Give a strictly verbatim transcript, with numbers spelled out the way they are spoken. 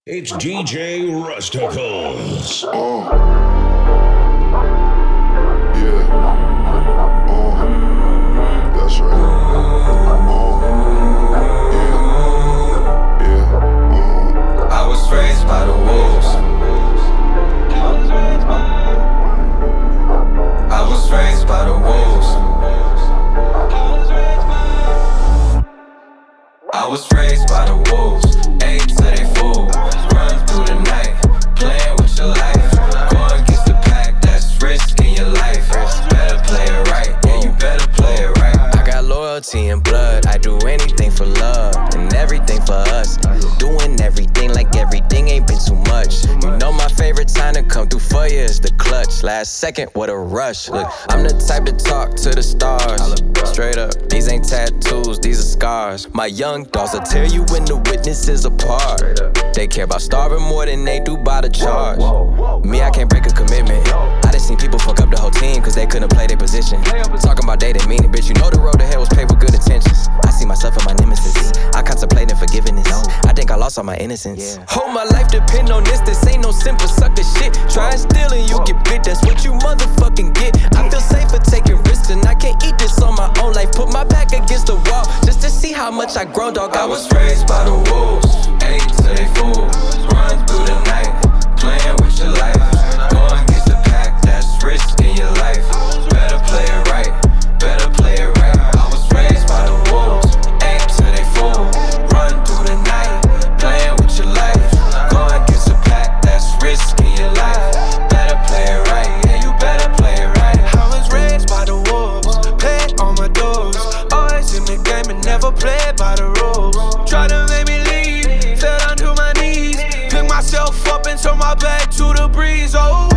It's D J Rusticles. Oh. Yeah. Oh. That's right. Oh. Yeah. Yeah. Oh. I was raised by the wolves. I was raised by I was raised by the wolves. I was raised by the wolves. Ate till they fool. Run through the night, playing with your life. Going against the pack, that's risking your life. Better play it right, yeah, you better play it right. I got loyalty and blood. I do anything for love and everything for us. Doing everything like everything ain't been too much. You know my favorite time to come through for you is the clutch. Last second, what a rush. Look, I'm the type to talk to the stars. Straight up, these ain't tattoos, these are scars. My young dogs will tear you when the witnesses apart. They care about starving more than they do by the charge. Me, I can't break a commitment. I done seen people fuck up the whole team cause they couldn't play their position. Talking about they didn't mean it, bitch. You know the road to hell was paved with good intentions. I see myself and my nemesis. I contemplating forgiveness. I think I lost all my innocence. Hold my life depend on this. This ain't no simple sucker shit. Try and steal and you get bit. That's what you motherfucking get. I feel safer taking risks and I can't eat this on my own life. Put my back against the wall just to see how much I grow, dog. I was raised by the wolves. Ate till they fool. Run through the night, playing with your life. Going against the pack, that's risking your life. Better play it right, better play it right. I was raised by the wolves. Ate till they fool. Run through the night, playing with your life. Going against the pack, that's risking your life. Better play it right, yeah, you better play it right. I was raised by the wolves, paid on my dues. Always in the game and never played by the rules. Try to make me leave, fell down to my knees. Pick myself up and turn my back to the breeze, oh.